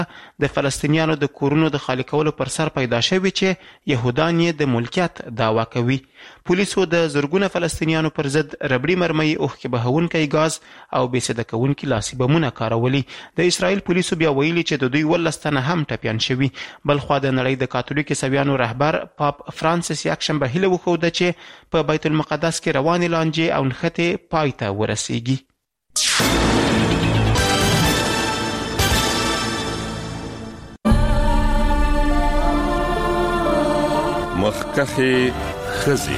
د فلسطینیانو د کورونو د خالی کولو پر سر پیدا شوی چې یهودان یې د ملکیت دعوا کوي. پولیسو د زرګونه فلسطینیانو پر ضد ربړي مرمۍ، اوښکې بهونکی ګاز او بېسده کوونکي لاسي بمونه کارولي. د اسرائیل پولیسو بیا ویلي چې د دوی 12 تنه هم ټپیان شوي. بلخوا د نړۍ د کاتولیک عیسویانو رهبر پاپ فرانسیس یکشنبه هیله وښوده چې په بیت المقدس کې روانې لانجې او نښتې پای ته ورسیږي. مخکخي خزي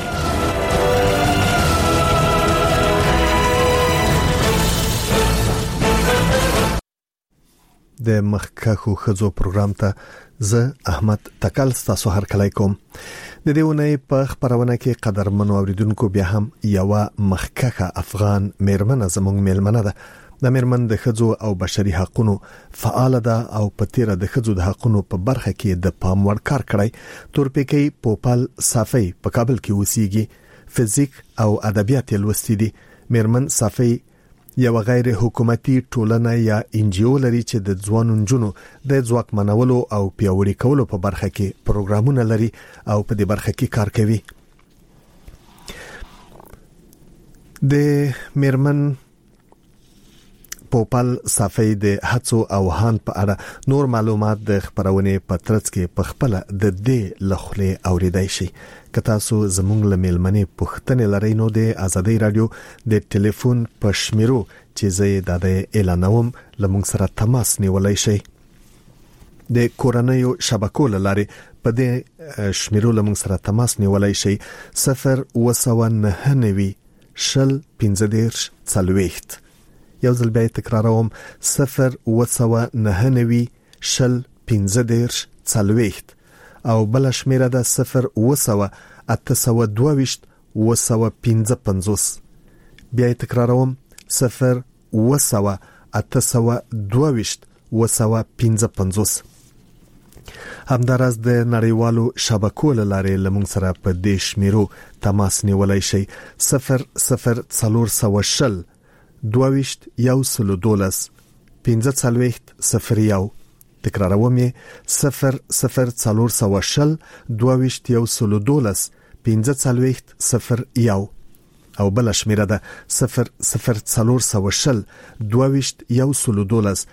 د مخکخو خزو پروګرام ته زه احمد تکل ستاسو هرکلی کوم. د دې ونې په خبرونه کې قدرمنو اوریدونکو بیا هم یو مخکخه افغان میرمن زموږ میلمنه ده. د میرمن د خزو او بشري حقوقو فعال ده او په تیر د خزو د حقوقو په برخه کې د پام وړ کار کړی. تورپیکی پوپل صافی په کابل کې اوسېږي. فزیک او ادبیات لوستي دي. میرمن صافی یو غیر حکومتي ټولنه یا انجیو لري چې د ځوانو نجونو د ځواکمنولو او پیاوړي کولو په برخه کې پروګرامونه لري او په دې برخه کې کار کوي. د میرمن پوپل صافی د هڅو او هان په اړه نور معلومات د خبرونه په ترڅ کې په خپل د دې لخلې اوریدای شي. که تاسو زموږ له میلمنې پوښتنې لرئ نو د ازادي رادیو د ټلیفون په شمیرو چې زه د اعلانوم لمونږ سره تماس نیولای شئ. د کورنیو شبکو لارې په دې شمیرو لمونږ سره تماس نیولای شئ. 0 شل 15 40. یو ځل بیا تکراروم 0 شل 15 40 او بل شمیره ده 0 822 955. بیا تکراروم 0 822 955. همدارس د نړیوالو شبکو لارې لمونږ سره په دې شمیرو تماس نیولای شئ. 0 22 112 15 تکراروم یې 0 22 112 15 او بل شمیره ده 0 22 112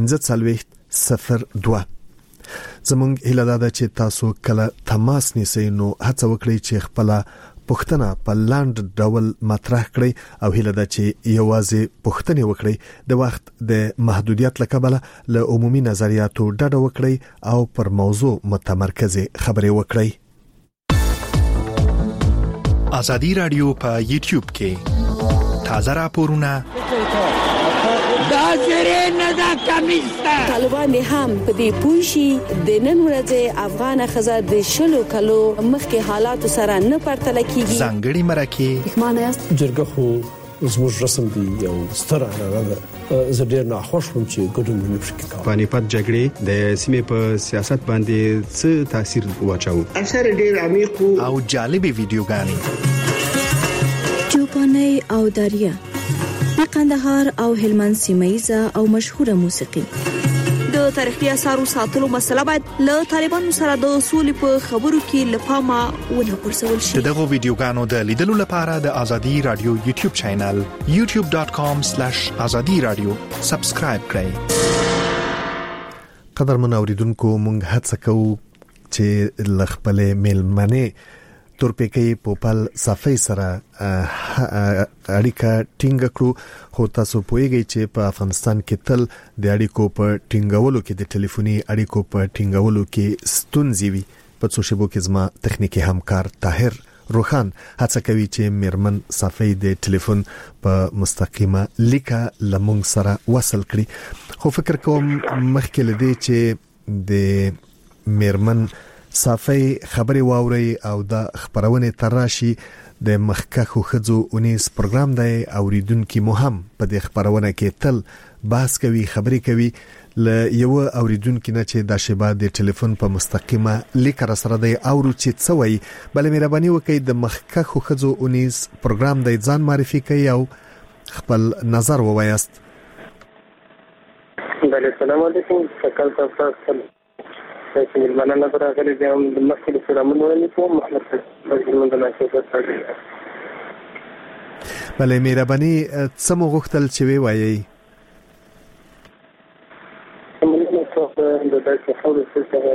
15 زمونږ هیله ده چې تاسو کله تماس نیسئ نو هڅه وکړئ چې خپل پوښتنه په لاند ډول مطرح کړئ او هیله ده چې یوازې پوښتنه وکړئ. د وخت د محدودیت لکبله له عمومي نظریاتو ډډه وکړئ او پر موضوع متمرکزه خبرې وکړئ. ازادي رادیو په یوټیوب کې تازه راپورونه طالبان هم په دې پوښي د نن ورځې افغان خزه د شلو کلو مخکې حالات سره نه پرتله کیږي. ځانګړي مرکه معنی جرګه خو زموږ رسم دی او ستر هغه زه ډیر نه خوشم چې ګډون نه وکړي. پانیپت جګړې د سیمې په سیاست باندې څه تاثیر واچاو؟ اثر ډیر عمیق او جالبې ویډیوګانې چوپاني او داریا قندهار او هلمند سیمایزه او مشهوره موسیقي. د تاریخي اثارو ساتلو مسله باید له طالبانو سره د اصول په خبرو کې لپاره ونه پرسول شي. دغه ویډیوګانو د لیدلو لپاره د ازادي رادیو یوټیوب چینل youtube.com/azadiradio سبسکرایب کړئ. قدرمن اوریدونکو مونږ هڅه کوو چې لخپل میلمنه تورپیکی پوپل صافی سره اړیکه ټینګ کړو. خو تاسو پوهیږئ چې په افغانستان کې تل د اړیکو په ټینګولو کې د ټلیفوني اړیکو په ټینګولو کې ستونزې وي. په څو شیبو کې زما تخنیکی همکار طاهر روخان هڅه کوي چې میرمن صافی د ټلیفون په مستقیمه لیکه لمونږ سره وصل کړي. خو فکر کوم مخکې لدی چې د میرمن صافی خبري واوري او د خبرونه تراشي. د مخکخو خزو اونیس پروګرام دی اوریدونکو مهم په دې خبرونه کې تل بحث کوي، خبري کوي. ل یو اوریدونکو نه چې د شبا د ټلیفون په مستقیمه لیکره سره دی او چې څوي بل مهرباني وکړئ د مخکخو خزو اونیس پروګرام دی ځان معرفي کوي او خپل نظر ووایست. بله سلام علیکم. تکل تاسو چې ملمنه نظر راغلی دی هم د مخکې سلامونه ولیکو محمد فضل د ناشې سره. بله مهرباني څه مو غوښتل چې وی وایي؟ ملمنه تاسو د داسې خلکو سره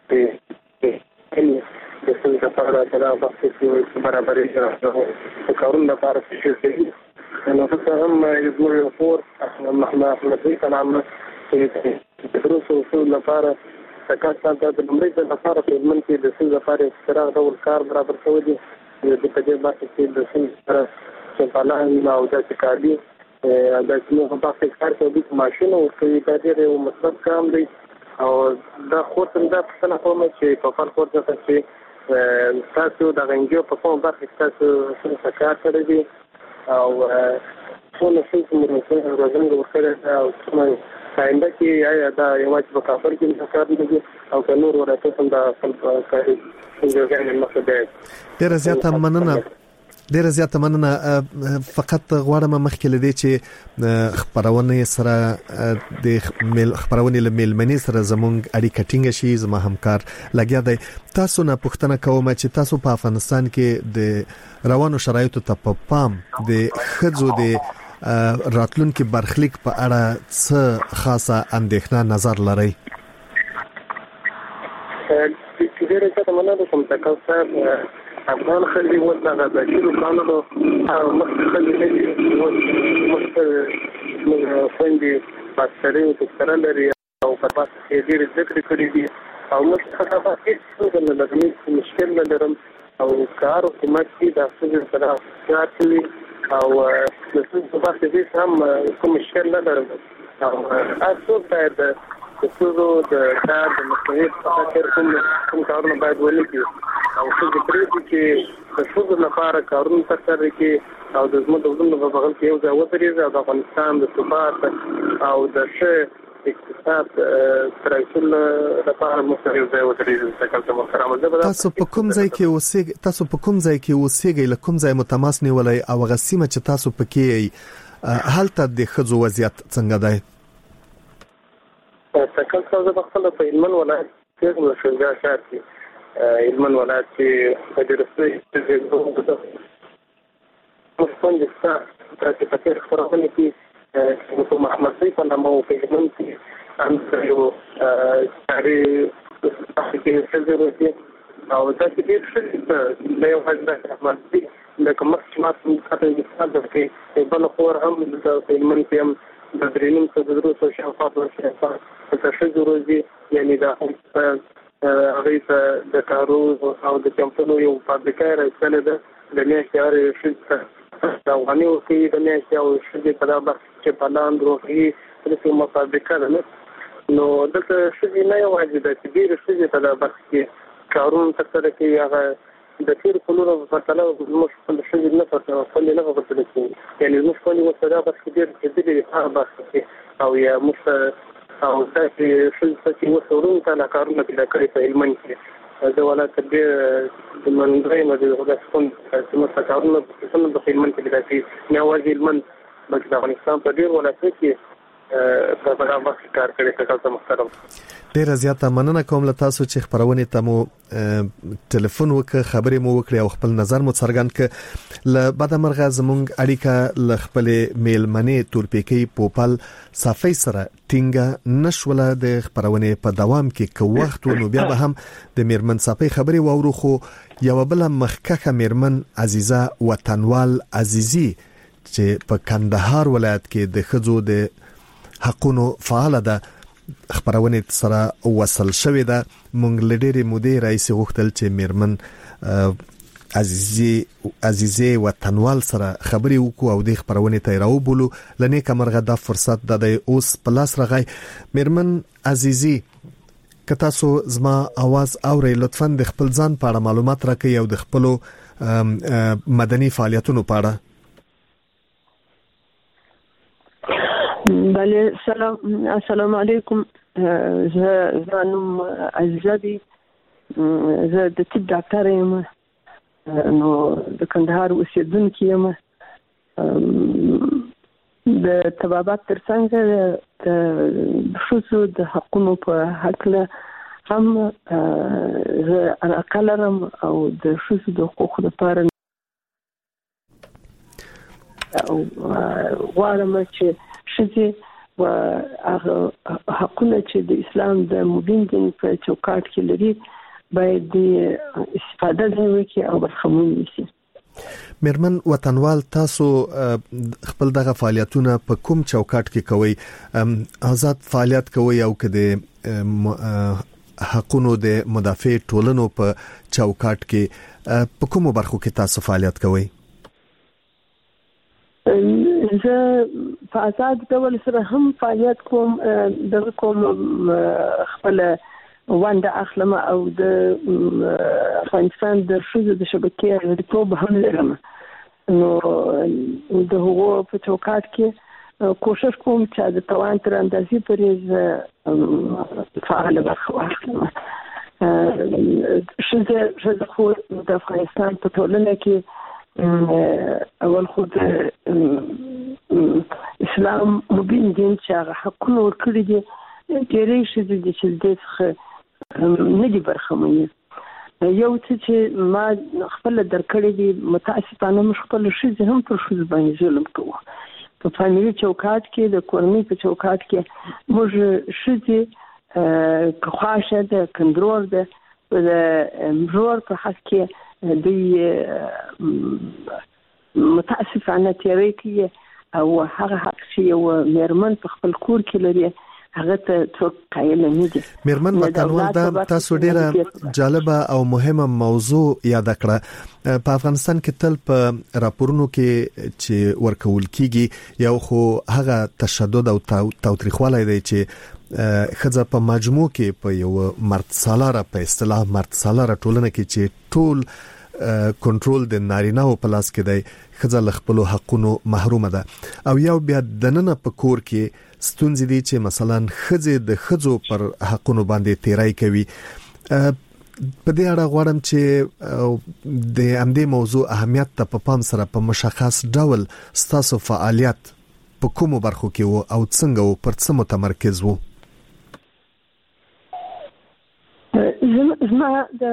د څه لپاره دا وخت چې برابرې کارونه لپاره چې نو څه هم یو فور محمد احمد کلام چې دروس او لپاره تکاسان د امریکا لپاره په من کې د څه لپاره استراغ ډول کار برابر شوی دی د تجربه چې د څه سره چې پاله او د کاري د څه په تاسو کار کوي ماشين او کوي د دې یو مطلب کام دی او دا خو څنګه په څنګه کوم چې په فرق ورته چې تاسو د غنجو په کوم برخه تاسو څه کار کوي دي او څونه څه موږ راځم ورکړه او څه څنګه چې آیا دا یو چې په کافر کې کار کوي او که نور ورته څنګه خپل کاري څنګه مننه ډیره زیاته مننه. فقط غواړم مخکې لدی چې خبرونه سره د خبرونه له میلمنې سره زموږ اړیکه ټینګ شي. زما همکار لګیا دی. تاسو نه پوښتنه کوم چې تاسو په افغانستان کې د روانو شرایطو ته په پام د خځو د راتلونکي برخلیک په اړه څه خاصه اندېښنه نظر لرئ؟ چې ډیره څه مننه کوم تاسو افغان خلک وځه د شروع کانو او مخکې مخکې فندي پاتري او تر لري او په تاسو کې ډیر ذکر کړی دي او مخکې خبره هیڅ نه لري مشکل نه لرم او کار او کومک دي د څه سره کار کوي او د څه په واسطه دې هم کوم مشکل نه لرم او تاسو ته د څه د کار د مختلف کوم کارونه باید ولیکي او څه پرې چې د څه لپاره کارونه ترسره کړي او د زموږ دولت په بغل کې یو ځای ودرېږي او د افغانستان د ثبات او د ښه اقتصاد ترڅول لپاره مستقیم ځای ودرېږي. تاسو محترم تاسو په کوم ځای کې اوسېږئ له کوم ځای متماس نیولای او غسیمه چې تاسو پکې حالت د خځو وضعیت څنګه دی؟ تاسو په خپل په هلمند ولایت کې د شنګا ښار کې هلمند ولایت کې په درسته چې مستند ستاسو چې په تیر خبرونه کې چې محمد سیف په نامه په هلمند کې هم یو تاري چې څه ورته او دا چې ډېر څه د یو حضرت احمد سیف د کوم مات مخاطب کې بل خور هم د هلمند کې هم د درینم څخه د دروس او شفاف ورشي په تشریح روزي یعنی دا هغه د کارو او د چمپلو یو فابریکه راځله د میاشتې شي دا غني او کې د میاشتې او شي په دغه چې په لاندې روحي د کومه فابریکه ده نو دغه شي نه یو واجب ده چې ډیر شي په دغه وخت کې کارونه ترسره کوي. هغه د تیر کلونو په تله موږ په شي نه پاتې خپل نه غوښتل چې یعنی موږ په یو څه دا بس کې ډیر په بس او یا موږ او تاسو چې وسورون ته کارونه پیدا کړی په هلمند کې د ولایت د منځای نه د غوښتون چې موږ کارونه په هلمند کې پیدا کړی نه واجب هلمند بلکې د افغانستان په ډیر ولایت کې په هغه وخت کار کړی. تاسو محترم ډیره زیاته مننه کوم له تاسو چې خبرونه ته مو ټلیفون وکړه خبرې مو وکړې او خپل نظر مو څرګند کړ. له بعد مرغه زمونږ اړیکه ل خپل میلمنې تورپېکی پوپل صافي سره ټینګه نشوله د خبرونه په دوام کې کو وخت نو بیا به هم د میرمن صافي خبرې وورو خو یو بل مخکخه میرمن عزیزه وطنوال عزیزی چې په کندهار ولایت کې د خځو د حقونو فعال ده خبرونه سره وصل شوې ده. مونږ لډېرې مودې راځي غوښتل چې میرمن عزیزه وطنوال سره خبرې وکړو او د خبرونه ته راوبولو. لنه کمرغه دا فرصت د اوس پلاس راغی. میرمن عزیزی که تاسو زما आवाज اورئ لطفا د خپل ځان په اړه معلومات راکړئ او د خپل مدني فعالیتونو په اړه. بله السلام علیکم. زه نوم عزیزه دي زه د طب ډاکټر یم نو د کندهار اوسیدونکې یم د تبابات ترڅنګ د ښځو د حقونو په هکله هم زه علاقه لرم او د ښځو د حقوقو لپاره غواړم چې ښځې و هغه حقونه چې د اسلام د مبین دین په چوکاټ کې لري باید استفاده وکړي او برخمن شي. میرمن وطنوال، تاسو خپل دغه فعالیتونه په کوم چوکاټ کې کوئ؟ آزاد فعالیت کوئ او که د حقونو د مدافع ټولنو په چوکاټ کې په کومو برخو کې تاسو فعالیت کوئ؟ زه په آزاد ډول سره هم فعالیت کوم، دغه کوم خپل ونده اخلم او د افغانستان د ښځو د شبکې غړیتوب هم لرم. نو د هغو په چوکاټ کې کوشش کوم چې د توان تر اندازې پورې فعال برخه واخلم. ښځه خو د افغانستان په ټولنه کې اول خو د اسلام مبین دین چې هغه حقونه ورکړي دي ډېرې ښځې دي چې دې څخه نه دي برخمنې. یو څه چې ما خپل درکړې دي، متاسفانه موږ خپل ښځې هم پر ښځو باندې ظلم کوو. په فامیلي چوکاټ کې، د کورنۍ په چوکاټ کې موږ ښځې که خواشه ده کندرور ده د مرور په حق کې دوی متاسفانه تیری کوي او هغه حق چې یو میرمن په خپل کور کې لري هغه ته څوک قایل نه دي. میرمن وطنوال، تاسو ډیره جالبه او مهمه موضوع یاد کړه. په افغانستان کې تل په راپورونو کې چې ورکول کیږي یو خو هغه تشدد او تاوتریخوالی دی چې خځه په مجموع کې په یو مرد سالاره، په اصطلاح مرد سالاره ټولنه کې چې ټول کنټرول د نارینه او پلاس کې دی، خځه له خپل حقونو محرومه ده. او یو بیا دننه په کور کې ستونزې دي چې مثلا خځه د خځو پر حقونو باندې تیرای کوي. په دې اړه غواړم چې د همدې موضوع اهمیت ته په پام سره په مشخص ډول ستاسو فعالیت په کومو برخو کې وو او څنګه وو، پر څه متمرکز وو؟ زما د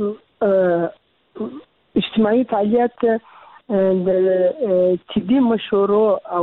اجتماعي فعالیت د طبي مشورو او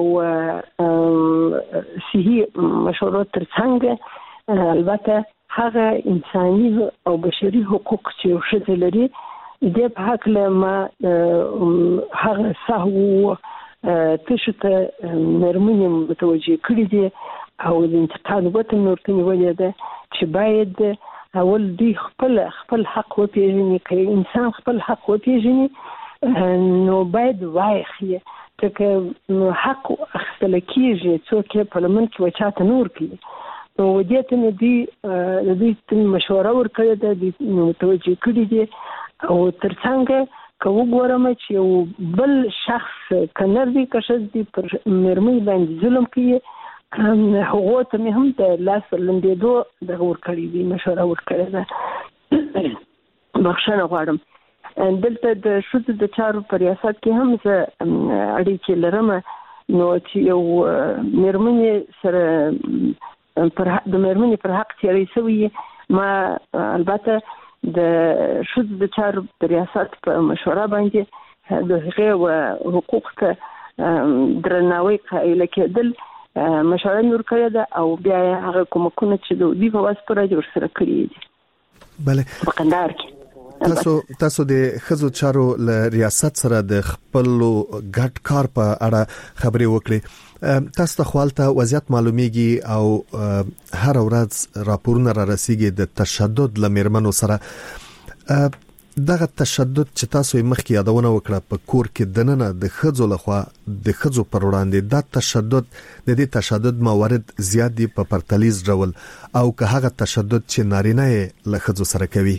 صحي مشورو ترڅنګ البته هغه انساني او بشري حقوق چې ښځې لري د په حق له ما هغه سهو تشته مرمنې متوجه کړې دي او د انتقاد وته نورته نیولې ده چې باید اول دی خپل حق وپیژني. که انسان خپل حق وپیژني نو باید وایخي ځکه حق اخیستل کېږي، څوک یې په لمن کې وچاته نور کوي. نو دې ته نه دي د دې مشوره ورکړې ده، د متوجه کړي دي او ترڅنګ که وګورم چې یو بل شخص کنر دی که ښځه دی پر مېرمنې باندې ظلم کوي، هغو ته مې هم د لاس لنډېدو دغه ورکړې دي، مشوره ورکړې ده. بخښنه غواړم. دلته د ښځو د چارو په ریاست کې هم زه اړیکې لرم. نو چې یو مېرمنې سره د مېرمنې پر حق تیری شوی، ما البته د ښځو د چارو د ریاست په مشوره باندې د هغې حقوق ته درناوی قایله کېدل مشوره نور کړې ده او بیا هغه کومکونه چې دوی په واسطه راځي ورسره کړی دي. بله، په قندهار کې تاسو د ښځو چارو له ریاست سره د خپل ګډ کار په اړه خبرې وکړي. تاسو ته خپلته وضعیت معلومیږي او هر ورځ راپورونه را رسیږي د تشدد له میرمنو سره. دغه تشدد چې تاسو یې مخکې یادونه وکړه په کور کې دننه د ښځو لخوا د ښځو پر وړاندې، دا تشدد د دې تشدد موارد زیات دي په پرتلیز ډول، او که هغه تشدد چې نارینه یې له ښځو سره کوي؟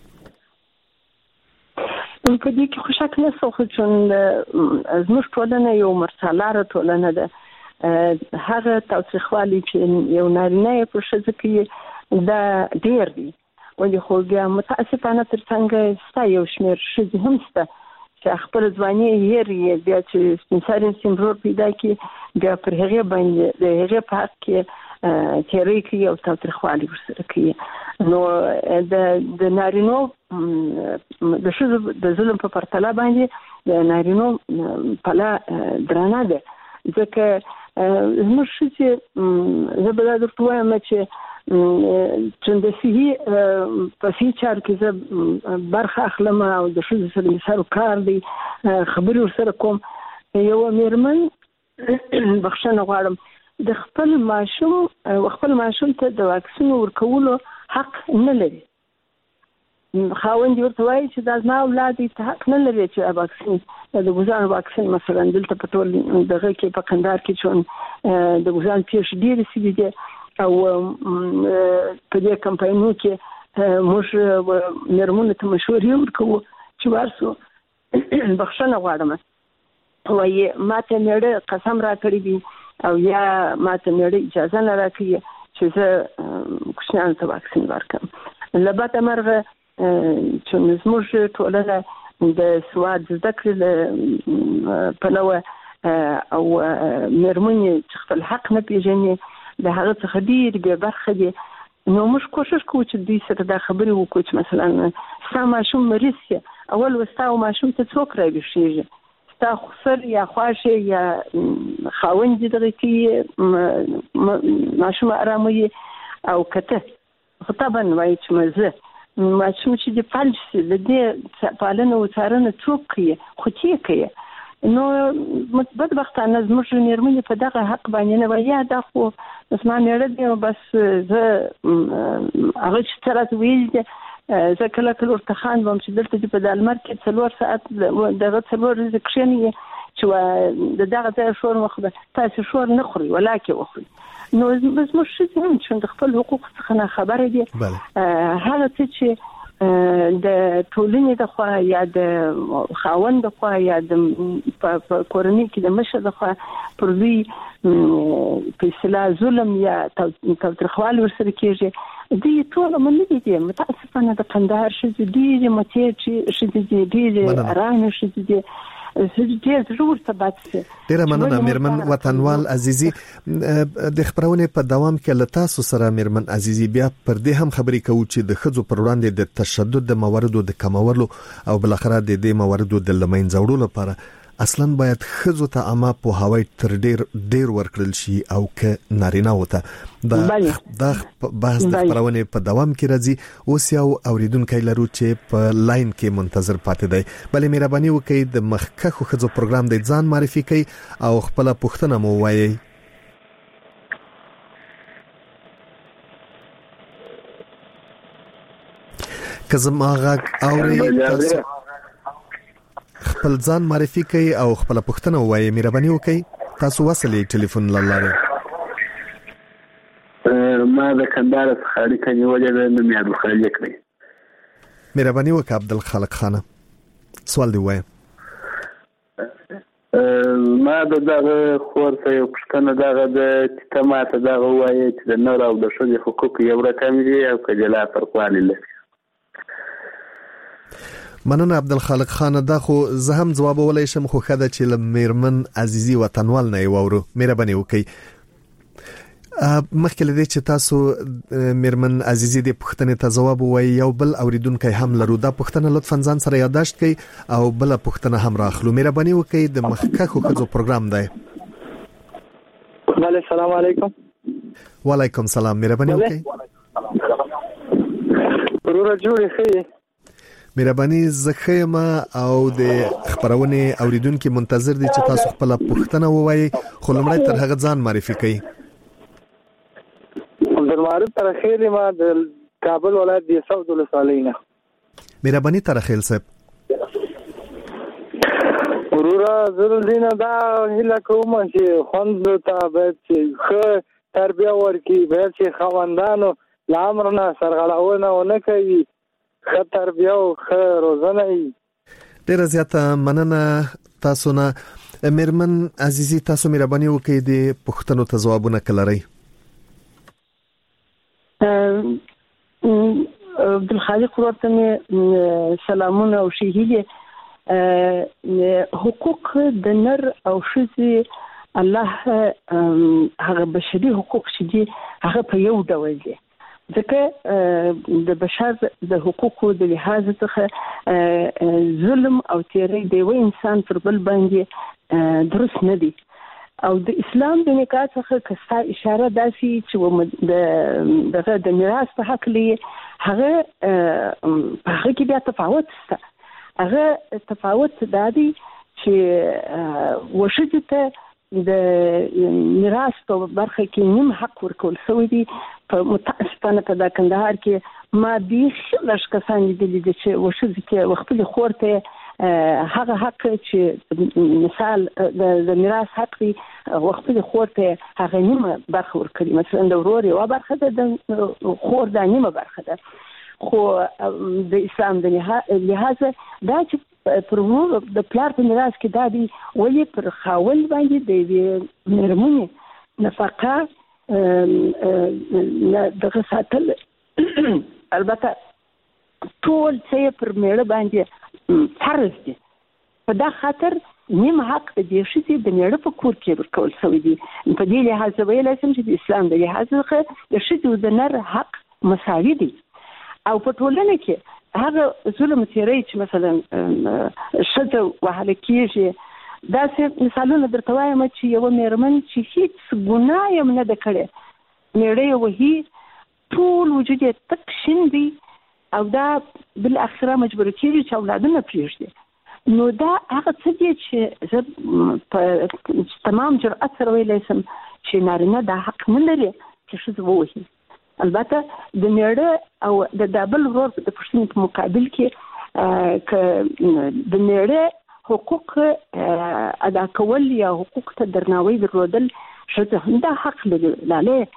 په دې کې خو شک نشته خو چون زموږ ټولنه یو مرسالاره ټولنه ده. هغه تاوتریخوالی چې یو نارینه یې په ښځه کوي دا ډېر دي، ولې خو بیا متاسفانه ترڅنګ ستا یو شمېر ښځې هم شته چې خپل ځواني هېر بیا چې سپینساري سیمبول پیدا کی بیا پر هغه باندې د هغه په حق کې تیری کوي او تاریخوالي ورسره کوي. نو د نارینو د شذ د ظلم په پرتله باندې د نارینو پلا درانه ده ځکه زموږ چې زه به درته وایم چې د صحي په فیچر کې زه برخه اخلم او د شذ سره مثال کار دی خبرې ورسره کوم. یو میرمن بخښنه غواړم د خپل ماشوم ته د واکسین ورکولو حق نه لري. خاوند ورته وایي چې دا زما اولاد ته حق نه لري چې واکسین د ګوزان واکسین مثلا دلته په ټول دغه کې په کندهار کې چون د ګوزان پیښ ډېر سوي دي او په دې کمپاینونو کې موږ میرمنو ته مشورې ورکوو چې ورسو بخښنه غواړم وایي ماته میړه قسم راکړی دی او یا ماته میړه اجازه نه راکړي چې زه کوچنیانو ته واکسین ورکړم. له بده مرغه چې زموږ ټولنه د سواد زده کړې پلوه او میرمنې چې خپل حق نه پیژني د هغه څخه ډېر بې برخه دي. نو موږ کوشش کوو چې دوی سره دا خبرې وکړو چې مثلا ستا ماشوم مریض شي اول ستا ماشوم ته څوک راویښېږي ستا خسر یا خواشه یا خاوند دغه کې ماشوم آراموي او کته خطابا وایي چې مزه ماشوم چې د فلج شي د دې پالنه او څارنه څوک کوي خو چې کوي. نو بدبختانه زموږ میرمنې په دغه حق باندې نه وایي دا خو زما میړه دی بس زه هغه چې څه راته ویل دي زه کله ورته خاندم چې دلته په دالمر کې 4 ساعت دغه 4 ورځې کښېني چې د دغه ځای شور مخه تاسو شور نه خوري ولاکه وخوري. نو زموږ څه چې د خپل حقوق څخه نه خبره دي هغه چې د ټولنې د خوا یا د خاوند د خوا یا د کورنۍ کې د مشر د خوا پر دوی په اصطلاح ظلم یا تاوتریخوالي ورسره کېږي. دوی ټول منلي دي متاسفانه د کندهار ښځې ډېرې متې ښځې دي ډېرې ارامې ښځې دي ډیره مننه میرمن وطنوال عزیزي. د خبرونه په دوام کې له تاسو سره میرمن عزیزي بیا پر دې هم خبرې کوو چې د ښځو پر وړاندې د تشدد د مواردو د کمولو او بلخره د دې مواردو د لمنځه وړلو لپاره اصلا باید ښځو ته عامه پوهاوی تر ډیر ورکړل شي او که نارینه وته دا بحث د خبرونه په دوام کې راځي. اوس یو اوریدونکو لرو چې په لاین کې منتظر پاتې دی. بلې مهرباني وکړئ د مخکخو ښځو پروګرام د ځان معرفي کړئ او خپل پوښتنه مو وایي. که زما غږ اورئ خپل ځان معرفي کوي او خپل پوښتنه وایي. مهرباني وکړئ تاسو وصلې ټلیفون لاره. ما د کندهار څخه اړیکه نیولې ده نو مې عبدالخالق دی. مهرباني وکړه عبدالخالق خانه سوال دی وایي. ما دغه خور ته یو پوښتنه دغه د چې ته ماته دغه وایي چې د نر او د ښځې حقوق یو رقم دي او که جلا فرقوالی لري. مننه عبدالخالق خان. دا خو زه هم جواب ولای شم خو خدای چې لمیرمن عزیزي وطنوال نه وورو. مهرباني وکړئ مخکې لدې چې تاسو میرمن عزیزي د پوښتنې ته جواب وایي یو بل اوریدونکو هم لرو. دا پوښتنه لطفا ځان سره یادداشت کړئ او بل پوښتنه هم راخلو. مهرباني وکړئ د مخکخو خځو پروګرام دی. السلام علیکم. وعلیکم السلام. مهرباني وکړئ. ورور جوړې خې مهرباني زخیمه او د خبرونه اوریدونکو منتظر دي چې تاسو خپل پوښتنه ووایي خو لمړی تر هغه ځان معرفي کړئ. عبدالمعروف ترخیل ما د کابل ولایت د سعود ولسوالینا. مهرباني ترخیل صاحب. ورورا زه دینه دا هله کوم چې خوند ته به چې خو تربیه ورکي به چې خوندانو لامرنه سرغړاونه ونه کوي ښه تربیه او ښه روزنه وي. ډیره زیاته مننه تاسو نه. میرمن عزیزي تاسو مهرباني وکړئ د پوښتنو ته ځوابونه کلرئ. عبدالخالق ورته سلامونه او شهیدي. حقوق د نر او ښځې الله هغه بشري حقوق چې دي هغه په یو ډول دي، ځکه د بشر د حقوقو د لحاظ څخه ظلم او تیری د یو انسان پر بل باندې درست نه دي. او د اسلام د نکاح څخه کستا اشاره داسي چې د میراث په حق لري، هغه په هغه کې بیا تفاوت شته. هغه تفاوت دادی چې وشته ته د میراث په برخه کې نیم حق ورکول شوی دی. په متاسفانه په دا کندهار کې ما بیخي لږ کسان لیدلي دي چې وشته کې وخت خورته هغه حق چې مثال د میراث حق دی وخت خورته هغه نیمه برخه ورکړي. مثلا د ورور یو برخه ده، د خور د نیمه برخه ده. خو د اسلام د لحاظ دا چې پر ورور د پلار په میراث کې دا دی ولې پر خاوند باندې د مېرمنې نفقه دغه ساتل البته ټول څه پر میړه باندې فرض دي. په دا خاطر نیم حق د دې شي د میړه په کور کې ورکول شوی دی. په دې لحاظ ویل شم چې د اسلام د لحاظ څخه د شي د نر حق مساوي دی. او په ټولنه کې هغه ظلم تیری چې مثلا شته وهل کېږي، دا څه مثالونه درته وایم چې یو میرمن چې هیڅ ګناه یې نه ده کړې، میړه وهي، ټول وجود یې تک شین دی او دا بل اخره مجبور کیږي چې اولادونه پریږدي. نو دا هغه څه دي چې زه په تمام جرأت سره ویلی شم چې نارینه دا حق نه لري چې ښځه ووهي. البته د میړه او د بل ورور د پوښتنې په مقابل کې که د میړه حقوق ادا کول یا حقوق ته درناوی درلودل ښځه هم دا حق لري. لاله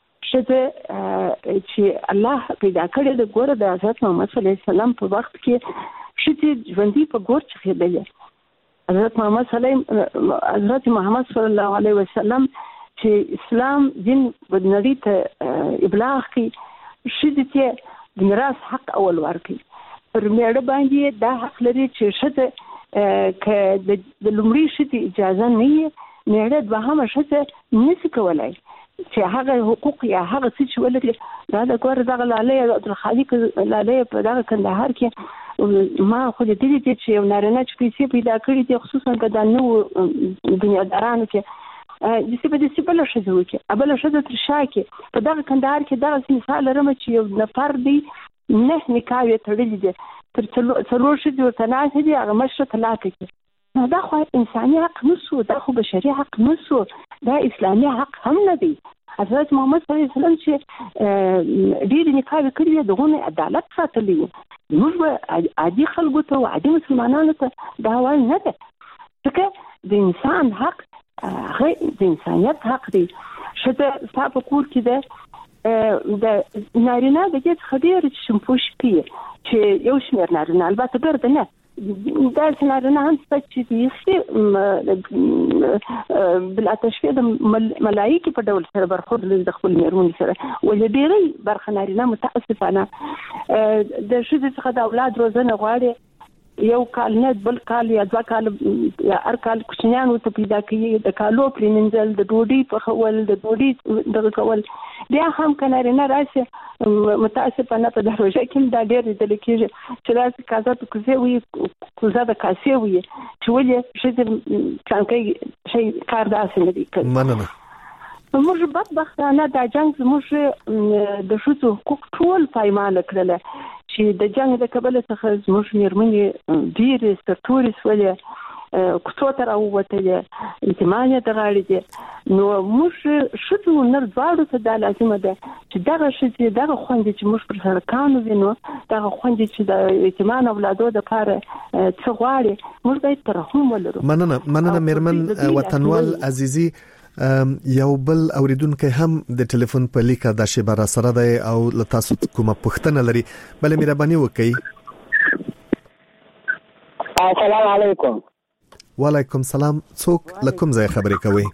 ښځه چې الله پیدا کړې د ګوره د حضرت محمد صلی الله علیه وسلم په وخت کې ښځې ژوندي په ګور چخېدلې. حضرت محمد صلی الله علیه وسلم چې اسلام دین په نړۍ ته ابلاغ کوي، ښځې ته د میراث حق اول ورکوي. پر میړه باندې دا حق لري چې ښځه که د لومړي ښځې اجازه نه وي، میړه دوهمه ښځه نشي کولی چې هغه حقوق یا هغه څه چې ولري. دا د کور دغه لاله عبدالخالق لاله په دغه کندهار کې ما خو دې دي چې یو نارینه چې پیسې پیدا کړې دي، خصوصا که دا نو دنیادارانو کې د دې بله ښځه وکړي، بله ښځه تر شا کې په دغه کندهار کې دغه مثال لرم چې یو نفر دی 9 نکاح یې تړلي دي، تر 4 ښځې ورته ناستې دي، هغه مشره طلاق کړي. نو دا خو انساني حق نه شو، دا خو بشري حق نه شو، دا اسلامي حق هم نه دی. حضرت محمد صلی الله علیه وسلم چې ډېرې نکاح کړي دي، دغونه عدالت ساتلی و. موږ به عادي خلکو ته او عادي مسلمانانو ته دا وایو نه ده، ځکه د انسان حق هغه د انسانیت حق دی. ښځه ستا په کور کې ده، د نارینه د دې څخه ډېر چې شمپوش کوي چې یو شمېر نارینه البته ګرده نه دا نارینه هم شته چې بالاتشفیه د ملایکې په ډول سره برخورد لري د خپل مېرمنې سره. ولې ډېری برخه نارینه متاسفانه د ښځې څخه د اولاد روزنه غواړي، یو کال نه بل کال یا 2 کال یا هر کال کوچنیان ورته پیدا کوي، د کالو پرېمنځل، د ډوډۍ پخول، د ډوډۍ دغه کول. بیا هم که نارینه راشي متاسفانه په دا روژه کې دا ډېر لیدل کېږي چې داسې کازه د کوزې وي، کوزه د کاسې وي، چې ولې ښځې څانګی شی کار داسې نه دی کوي. مننه. موږ بدبختانه دا جنګ زموږ د ښځو حقوق ټول پایماله کړله چې د جنګ د کبله څخه زموږ مېرمنې ډېرې سرتورې شولې، کوڅو ته راووتلې، یتیمان یې د غاړې دي. نو موږ ښځو نر دواړو ته دا لازمه ده چې دغه ښځې دغه خویندې چې موږ پر سړکانو وینو، دغه خویندې چې د یتیمان اولادو دپاره څه غواړي، موږ باید ترحم ولرو. مننه مېرمن وطنوال عزیزي. یو بل اوریدونکو هم د ټلیفون په لیکه د شیبه را سره دی او له تاسو کومه پوښتنه لري، بلې مهرباني وکړئ. السلام علیکم. وعلیکم السلام. څوک له کوم ځای خبرې کوي؟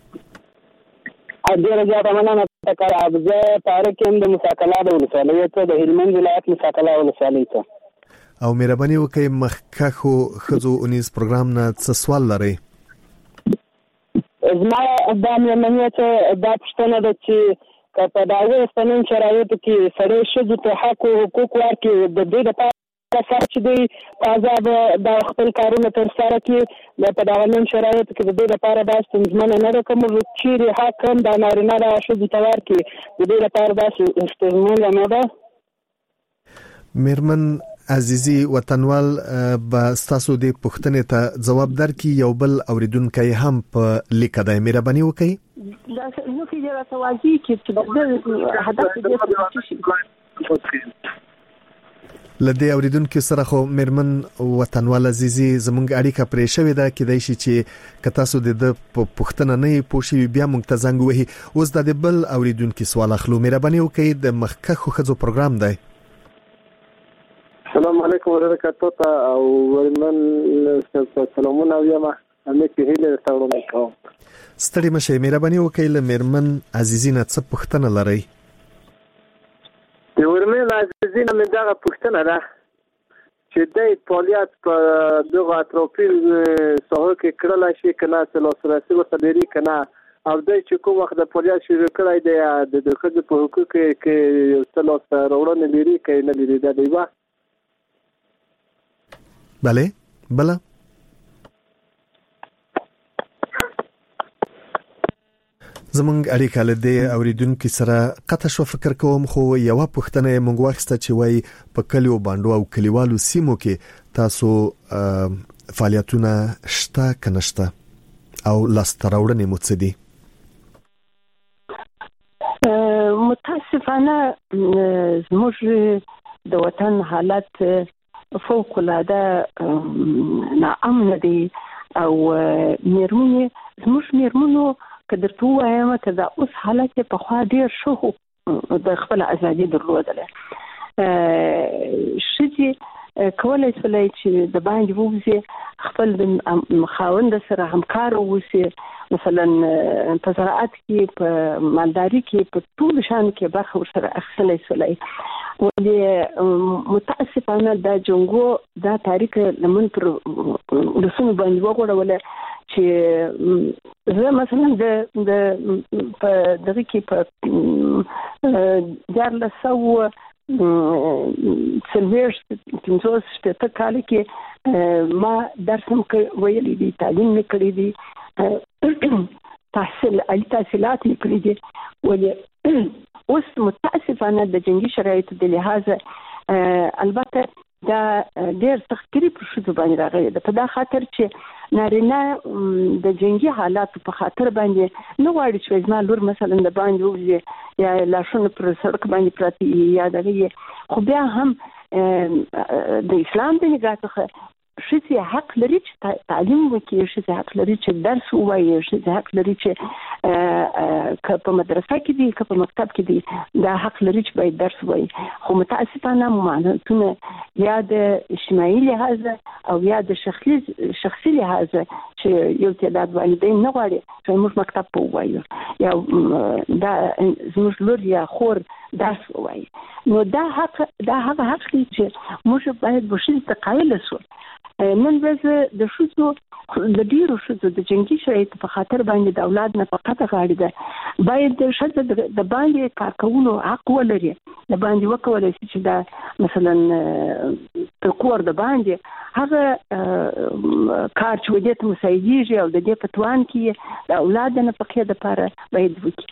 ډېره زیاته مننه. زه طارق یم د مساکلا د ولسوالۍ څخه، د هلمند ولایت مساکلا ولسوالۍ څخه. او مهرباني وکړئ مخکخو خزو اونیز پروګرام نه څه سوال لرئ؟ زما دا مېرمنې ته دا پوښتنه ده چې په دغه قانون شرایطو کې سړی ښځو ته حق او حقوق ورکړي، د دې لپاره چې دوی آزاد د خپل کارونه ترسره کړي، په دغه قانون شرایطو کې د دې لپاره دا ستونزمنه نه ده، کوم چیرې حق هم د نارینه د ښځو ته ورکړي، د دې لپاره دا ستونزمنه نه ده. مېرمن عزیزي وطنوال به ستاسو د پوښتنې ته ځواب درکړي. یو بل اوریدونکی هم په لیک دی، مهرباني وکړئ. دا نو کې راته واځي چې د هدف دې لدې اوریدونکو سره خو مېرمن وطنوال عزیزي زموږ اړیکه پرې شوې ده، کېدای شي چې که تاسو د پوښتنه نه پوښي بیا موږ ته زنګ وهي. اوس د بل اوریدونکو سوال اخلو. مهرباني وکړئ، د مخکخو خزو پروګرام دی. السلام علیکم ورحمۃ الله او ورمن سلامونه ویم، امې په هیله تاسو کوم. ستړي مشه، مهرباني وکړئ له مېرمن عزیزي نه څه پوښتنه لرئ؟ د ورمن عزیزي نه مې دا پوښتنه ده چې د فعالیت په دغه اطرافي ساحو کې کړل شي کنه، سلاسل ورته لري کنه، او د چې کوم وخت د فعالیت شروع کړای دی د خځو په حقوقو کې یو سلاس راوړنه لري کې نه لري، دا دی وا بله بله. زمونږ اړیکه له دې اوریدونکو سره قطع شو. فکر کوم خو یو پوښتنه مونږ واخیسته چې وای په کلیو باندې او کلیوالو سیمو کې تاسو فعالیتونه شته کنهشته او لاستراوړنې مو څه دي؟ متاسفانه زموږ د وطن حالت فوق العاده ناامن دي، او مېرمنو کدر تو وایم ته دا اوس حالت په خوا ډیر شو د خپل ازادي درلودله. شې کولای شي چې د باندې ووزي خپل د خاوند سره همکار ووسی، مثلا په زراعت کې، په مالداري کې، په ټول شان کې برخه ورسره اخیستلی شولای. ولې متاسفانه دا جنګو دا تاریخ لمن پر رسوم باندې وګورول چې زه مثلا د په دغه کې په جارلسو سلویرس پنځوس شپږ کال کې ما درس هم ویلي دي، تعلیم مې کړی دي، عالی تحصیلات مې کړی دي. ولې اوس متاسفانه د جنګي شرایطو د لحاظه البته دا ډېر تخکری پر شو باندې راغلی ده، په دا خاطر چې نارینه د جنګي حالاتو په خاطر باندې نه غواړي چې زما لور مثلا د باندې ووځي یا لاشونه پر سړک باندې پراته یا دغه، خو بیا هم د اسلام د نگاه څخه ښځې حق لري چې تعلیم وکړي، ښځې حق لري چې درس ووایي، ښځې حق لري چې که په مدرسه کې دي که په مکتب کې دي دا حق لري چې باید درس ووایي. خو متاسفانه ممانعتونه یا د اجتماعي لحاظه او یا د شخصي لحاظه چې یو تعداد والدین نه غواړي چې موږ مکتب په ووایو یا دا زموږ لور یا خور درس ووایي، نو دا هغه حق دی چې موږ باید ښځې ته قایل شو. نن ورځ د ښځو د ډیرو ښځو د جنګي شرایطو په خاطر باندې د اولاد نفقه غاړي ده، باید د ښځو د باندې کار کولو حق ولري، د باندې وکولای شي چې دا مثلا په کور د باندې هغه کار چې ودې ته مساعدېږي او د دې په توان کې د اولاد نفقې لپاره باید وکړي.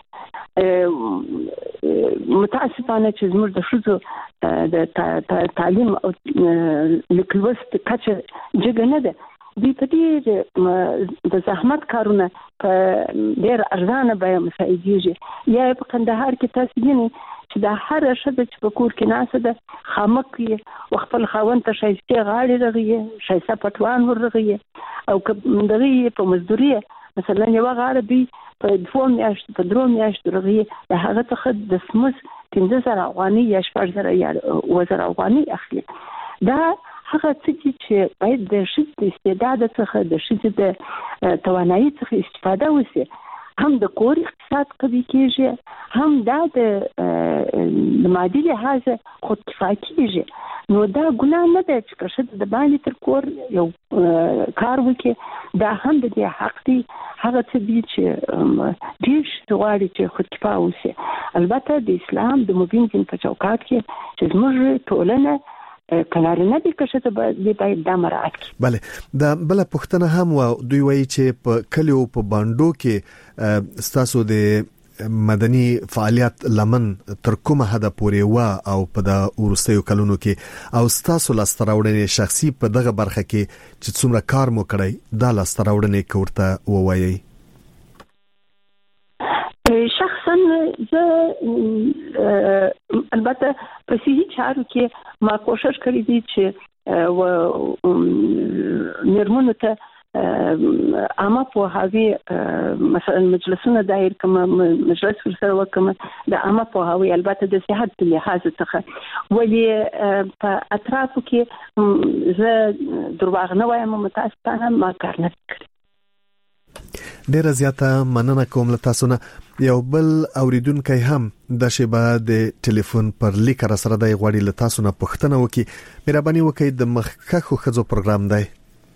متاسفانه چې زموږ د ښځو د تعلیم او لیک لوست کچه جګه نه ده، دوی په ډېر د زحمت کارونه په ډېر ارزانه بیه مساعدېږي. یا په کندهار کې تاسو وینئ چې دا هر ښځه چې په کور کې ناسته ده خامک وي او خپل خاوند ته ښایستې غاړې رغوي، ښایسته پټوان ور رغوي، او که دغه په مزدوري مثلا یوه غاړه دوی په 2 میاشتو په 3 میاشتو رغوي، د هغه څخه د سمس 15,000 افغانۍ یا 14,000 یا 10,000 افغانۍ اخلي. دا هغه څه چې باید د ښځې د استعداد څخه د ښځې د توانایي څخه استفاده وشي. هم د کور اقتصاد قوي کیږي، هم دا د مادي لحاظ خود کفایه کیږي. نو دا ګناه نه ده چې ښځه د باندې تر کور یو کار وکړي، دا هم د دې حق دی. هغه څه دي چې ډېر غواړي چې خود کفایه اوسي. البته د اسلام د مبین دین په چوکاټ کې چې زموږ ټولنه کنارینه دي که ښځه باید دا مراعات کړي. بله، دا بله پوښتنه هم و، دوی وایي چې په کلیو په بانډو کې ستاسو د مدني فعالیت لمن تر کومه حد پورې و او په د ورستیو کلونو کې او ستاسو لاستراوړنې شخصي په دغه برخه کې چې څومره کار مو کړی دا لاستراوړنې کوړه ووایي؟ شخصا زه البته په صحیح چارو کې ما کوشش کړی دی چې میرمنو ته عامه پوهاوی مثلا مجلسونه دایر کوم مجلس سره وکم د عامه پوهاوی البته د صحت په لحاظ څخه ولی په اطرافو کې زه درواغ نه وایم متاسفانه ما کار نه کړی. ډیره زیاته مننه کوم له تاسو نه. یو بل اوریدونکو هم د شبا د ټلیفون پر لیک را سره د غوړی له تاسو نه پوښتنه وکي. مهرباني وکړئ د مخکخو خزو پروګرام دی.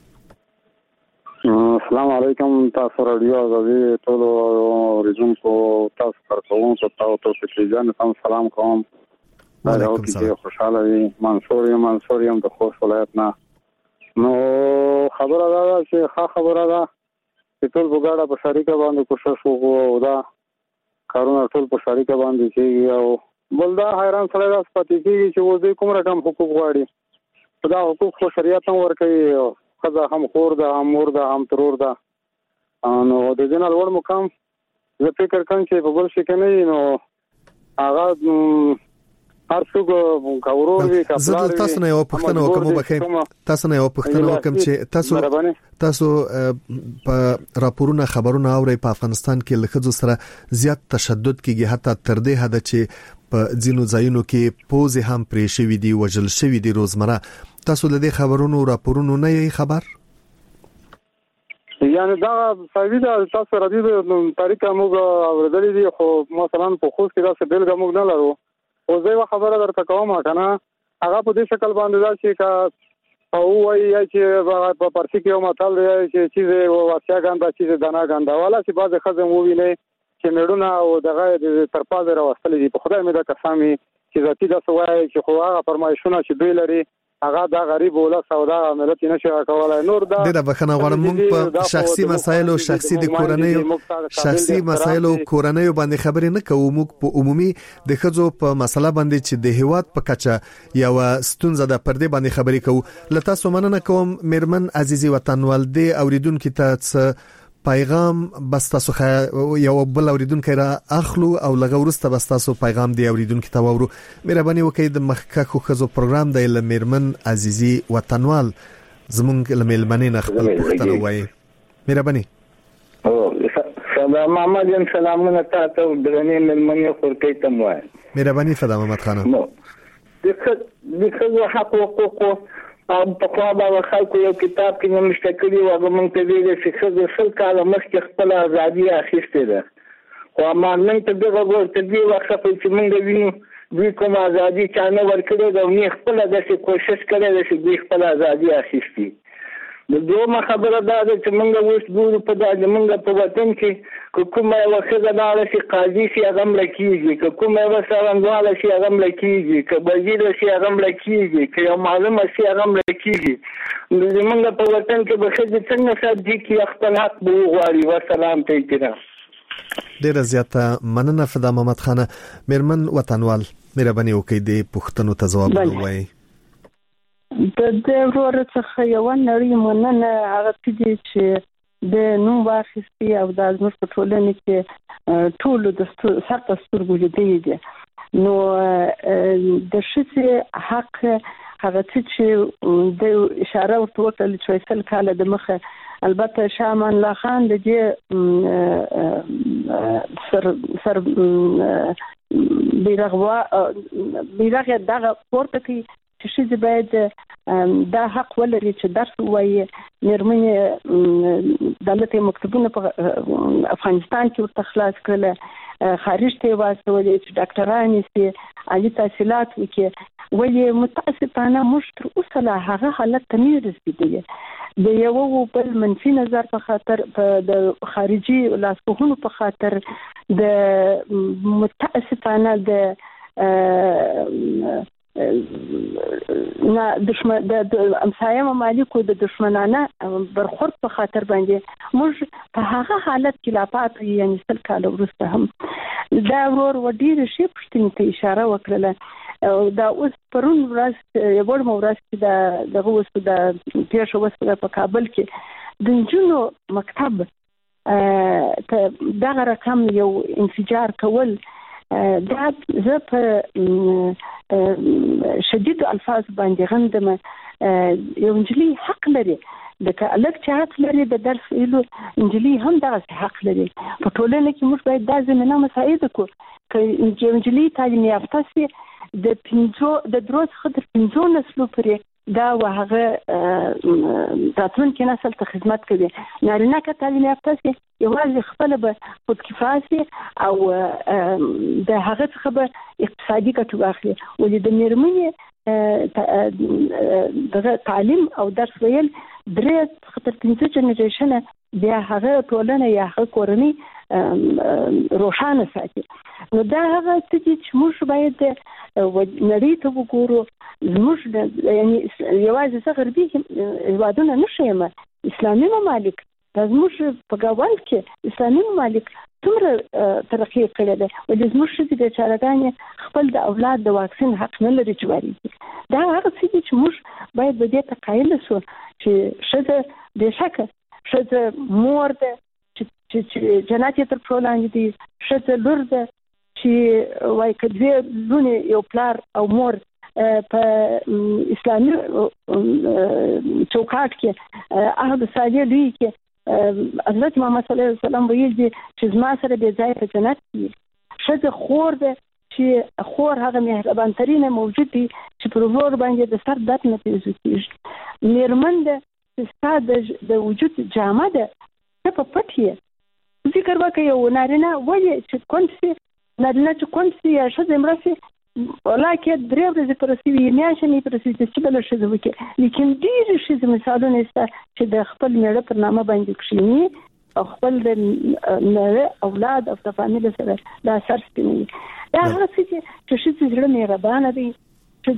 السلام علیکم، تاسو رادیو غوی ټول اوریدونکو تاسو کارکونکو تاسو ته ځان تم سلام کوم. وعلیکم السلام. خوشاله وي. منصور یم د خوست ولایت نه. نو خبره دا چې خبره ده چې ټول وګړه په شریکه باندې کوشش وکړو او دا کارونه ټول په شریکه باندې کیږي او بل دا حیران سره راځي چې وځي کوم رقم حقوق غواړي. دا حقوق خو شریعت هم ورکوي، خزه هم خور ده، هم مور ده، هم ترور ده. نو د دې نه لوړ مقام زه فکر کوم چې په بل شي کې نه نو هغه هر څوک کاورور وي کپلار وي. زه تاسو نه یو پوښتنه وکم چې تاسو په راپورونه خبرونه اوري په افغانستان کې لخصو سره زیات تشدد کیږي، حتی تر دې حد چې په ځینو ځایونو کې پوزې هم پرې شوې دي، وژل شوې دي روزمره. تاسو د دې خبرونو راپورونو نه یې خبر؟ یعنی دا صحیح ده، تاسو راځي د تاریخ موږ اوریدلې دي، خو مثلا په خوست کې دا څه بیلګه موږ نه لرو. او زه خبره درته کوم کنه، هغه په دې شکل باندې دا چې او وایي چې په پارسي کې یو متل دی چې چیزه واسیا ګاندا چیزه دانا ګاندا والا چې بعض خزم وویني چې میړونه او دغه د ترپازه راوستل دي. په خدای مې دا قسمي چې ذاتی دا سوای چې خو هغه فرمایشونه چې دوی لري هغه دا غریب ولا سودا ملت نشي کولای. نور دا ډیره بخنه غواړم موږ په شخصي مسایلو شخصي د کورنیو باندې خبرې نه کوو. موږ په عمومي د خزو په مسله باندې چې د هیواد په کچه یو ستونزه د پردې باندې خبرې کوو. لته سو مننه کوم میرمن عزیزي وطنوال دی اوریدونکو ته پیغام بس تاسو یو بل اوریدونکو را اخلو او لغه ورسته بس تاسو پیغام دی اوریدونکو ته وورو. مهرباني وکړئ د مخکخو خزو پروګرام دی ل میرمن عزیزي وطنوال زمونږ لملمنې نه خپل پوښتنه وایي. مهرباني. سلام محمد یم، سلامونه تاسو درنې ملمنې خورکې تم وایي. مهرباني فدا محمد خان. دغه حقوق او په خوا به خلکو یو کتاب کې نمشته کړي و هغه مونږ ته ویل چې ښځه 100 کاله مخکې خپل ازادي اخیستې ده، خو امانت ته دغه ورته دی وخت چې مونږ وینو دوی کوم ازادي چا نه ورکړې ده او نه خپل داسې کوشش کړی ده چې دوی خپل ازادي اخیستي. د دومره خبره دا ده چې مونږ اوس ګورو په دا مونږ په وطن کې کومه یو ښځه لاړه شي قاضي شي هغه مړه کېږي، کومه یو څارنواله شي هغه مړه کېږي، که وزیر شي هغه مړه کېږي، که یو معلم شي هغه مړه کېږي. نو زمونږ په وطن کې به ښځې څنګه ساتي چې خپل حق به وغواړي. وسلام ته احترام. ډیره زیاته مننه فدا محمد خان. میرمن وطنوال مهرباني وکړئ د پوښتنو ته ځواب ووایئ. د ورور څخه یو نړۍ مننه هغه چې د نو واخستي او د ازمر په ټولنه کې ټول د سخت سترګو لیدې دي. نو د شته حق هغه چې د اشاره ورته وکړل چې 100 کاله د مخه البته شامان الله خان د دې سر بیرغ دغه پورته کې چې باید دا حق ولري چې درس وایي. مېرمنې دولتي مکتبونه په افغانستان کې ورته خلاص کړل، خارج ته واستولې چې ډاکټرانې سي عالي تحصیلات وکړي. ولې متاسفانه موږ تر اوسه لا هغه حالت ته نه رسیدلې. د یو بل منفي نظر په خاطر د خارجي لاسپوهانو په خاطر د متاسفانه د نه دشمن د امسایه ممالکو د دشمنانه برخورد په خاطر باندې موږ په هغه حالت کې لا پاتې یعنی 100 کال وروسته هم دا ورور ډېر شي پښتنې ته اشاره وکړه. دا اوس پرون ورځ یو ورځ چې دغه اوس د پیښه وسوه په کابل کې د نجونو مکتب دغه رقم یو انفجار کول، دا زه په شدید الفاظ باندې غندم. یو نجلۍ حق لري، لکه الګ چې حق لري د درس ویلو، نجلۍ هم دغه حق لري. په ټولنه کې موږ باید دا زمینه مساعده کړو چې نجلۍ تعلیم یافته سي، د 3 څخه تر 5 نسلو پورې دا هغه راتلونکي نسل ته خدمت کوي. نارینه که تعلیم یافته سي یوازې خپل به خودکفا سي او د هغه څخه به اقتصادي ګټه واخلي. ولې د مېرمنې دغه تعلیم او درس ویل 3 څخه تر 5 جنریشنه بیا هغه ټولنه یا هغه کورنۍ روښانه ساتي. نو دا هغه چې موږ باید نړۍ ته وګورو. زموږ یعنی یوازې څه غربي هیوادونه نشي، اسلامي ممالک دا زموږ په ګاونډ کې اسلامي ممالک څومره ترقی کړې ده. ولې زموږ ښځې بیچارهګانې خپل د اولاد د واکسین حق نه لري چې واخلي. دا هغه څه دي چې موږ باید په دې ته قایل شو چې ښځه بېشکه ښځه مور ده چې جنت یې تر پښو لاندې دي، ښځه لور ده چې وایي که 2 لونې یو پلار او مور په اسلامي چوکاټ کې عهد صالح لوی کې حضرت محمد صلی الله علیه وسلم ویل دي چې زما سره به ځای په جنت کې. ښځه خور ده چې خور هغه مهربان ترینه موجود دي چې پر ورور باندې د سر درد نه پیژو کیږي. مېرمن ده چې ستا د وجود جامه ده، ته په پټ یې. ذکر وکړه یو نارینه ولې چې کونسي نارینه چې کونسي یا ښځه مړه سي ولاکه 3 ورځې پرسي وي میاشتې نه پرسي چې بل ښځه وکړي. لیکن ډېر ښځې مثالونه شته چې د خپل میړه پر نامه باندې کښیني او خپل د اولاد او د فامیل سره دا سر سپینوي. دا هغه څه چې ښځې زړه مهربانه دي چې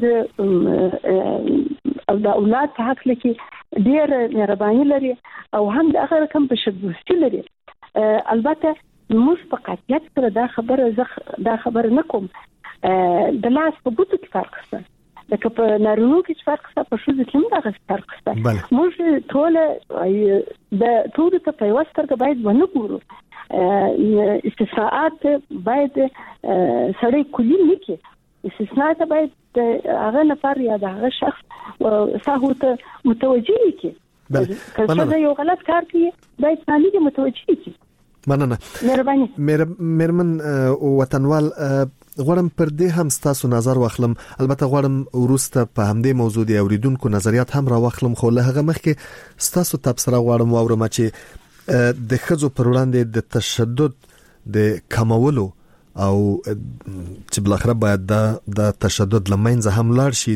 د اولاد په حق کې ډېر مهرباني لري او هم د هغه رقم بشردوستي لري. البته موږ په قطعیت سره دا خبره نه کوم. د لاس په بوتو کې فرق شته، لکه په نارینو کې فرق شته، په ښځو کې هم دغه فرق شته. موږ ټول د ټولو ته په یوه سترګه باید ونه ګورو. استثناءات باید سړی کلي نه کړي. استثناءات باید د هغه نفر یا د هغه شخص ساهو ته متوجه کړي. که څه یو غلط کار کوي باید ثاني دې متوجه کړي. مننه مېرمن وطنوال. غواړم پر دې هم ستاسو نظر واخلم. البته غواړم وروسته په همدې موضوع دی اوریدونکو نظریات هم را واخلم، خو له هغه مخکې ستاسو تبصره غواړم واورم چې د ښځو پر وړاندې د تشدد د کمولو او چې بلخره باید د تشدد لمنځه هم لاړ شي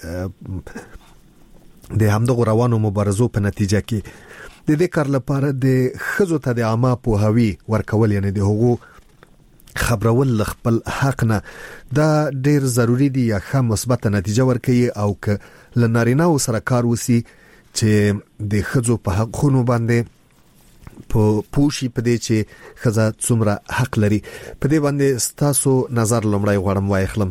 د همدغه روانو مبارزو په نتیجه کې د دې کار لپاره د ښځو ته د عامه پوهاوی ورکول، یعنی د حقوق خبرول خپل حق نه، دا ډیر ضروری دی یا ښه مثبت نتیجه ورکوي. او که لنارینه سره کار وسی چې د ښځو په حقونو باندې په پوښي په دې چې ښځه څومره حق لري، په دې باندې ستاسو نظر لومړی غواړم واخلم.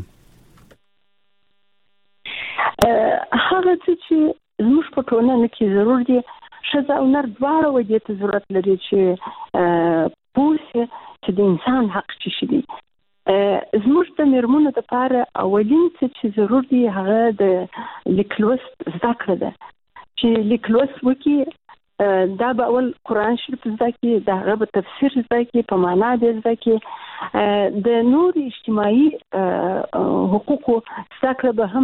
هغه چې زموږ په ټولنه کې ضرور دي ښځه او نر دواړه ودې ته ضرورت لري چې پوښي چې د انسان حق څه دي. زموږ د مېرمنو لپاره اولین څه چې ضرور دي هغه د لیکلوست زده کړه ده. چې لیکلوست وکړي، دا به اول قرآن شریف زده کړي، د هغه به تفسیر زده کړي، په معنا دې زده کړي. د نور اجتماعي حقوقو زده کړه به هم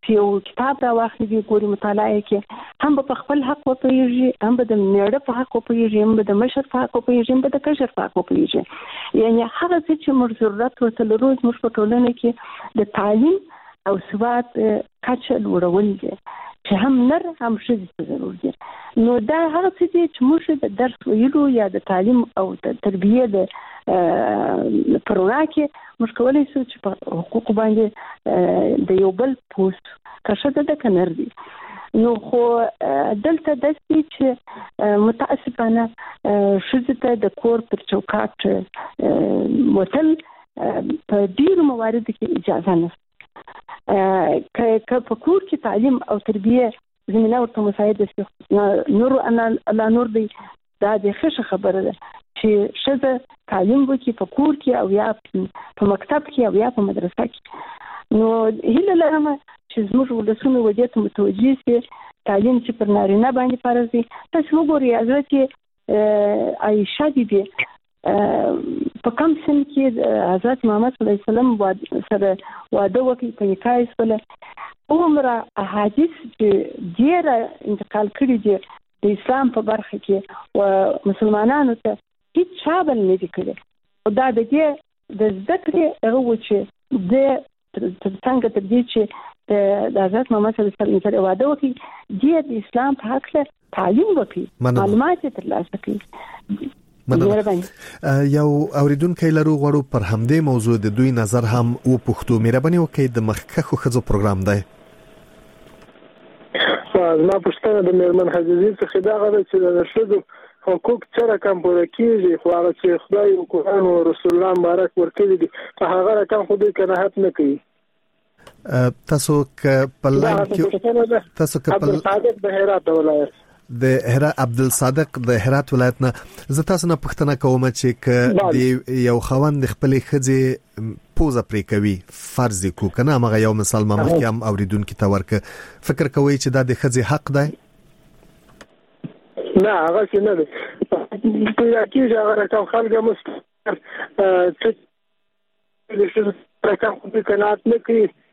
چې یو کتاب را واخلي ګوري مطالعه کې هم په خپل حق وپوهیږي، هم به د میړه په حق وپوهیږي، هم به د مشر په حق وپوهیږي، هم به د کشر په حق وپوهیږي. یعنی هغه څه چې موږ ضرورت ورته لرو زموږ په ټولنه کې د تعلیم او ثبات کچه لوړول دي چې هم نر هم ښځې ته ضرور دي. نو دا هغه څه دي چې موږ د درس ویلو یا د تعلیم او د تربیې د پرونا کې موږ کولی شو چې په حقوقو باندې د یو بل پوسټ که ښځه ده که نر دي. نو خو دلته داسې چې متاسفانه ښځې ته د کور پر چوکاټ وتل په ډېرو مواردو کې اجازه نشته. که په کور کې تعلیم او تربیه زمینه ورته مساعده شي، نور الله نور دی، دا د ښه خبره ده چې ښځه تعلیم وکړي په کور کې او یا په مکتب کې او یا په مدرسه کې. نو هیله لرم چې زموږ ولسونه ودې ته متوجه شي تعلیم چې پر نارینه باندې فرض دی. تاسو وګورئ حضرت عایشه بیبي په کم سن کې حضرت محمد صلی الله علیه وسلم سره واده وکړي، په نکاح یې شوله. عمره احادیث چې ډېره انتقال کړي دي د اسلام په برخه کې او مسلمانانو ته هیڅ چا بل نه دي کړي. او دا د دې د زده کړې هغه و چې د څنګه تر دې چې د حضرت محمد صلی الله علیه وسلم سره واده وکړي، د اسلام په حق تعلیم وکړي، معلومات یې ترلاسه کړي. یو اوریدونکو لرو غواړو پر همدې موضوع د دوی نظر هم و پښتو مهرباني وکړئ. د مخکښو ښځو پروګرام دی. زما پوښتنه د میرمن حجازي څخه دا غواړي چې د ښځو حقوق څه رقم پوره کیږي، خو هغه چې خدای او قرآن او رسول الله مبارک ورکړي دي په هغه رقم خو دوی قناعت نه کوي. تاسو ک پلان کې تاسو ک عبد الصادق د هرات ولایت عبد الصادق د هرات ولایت نه زه تاسو نه پوښتنه کوم چې ک یو خوند خپل خځه پوزه پرې کوي فرض کو کنه مغه یو مثال ما مخکې هم اوریدونکو ته ورک فکر کوي چې دا د خځه حق دی. نه هغه څه نه دی. په یاکي هغه رقم خلک مست چې رقم خو قناعت نه کوي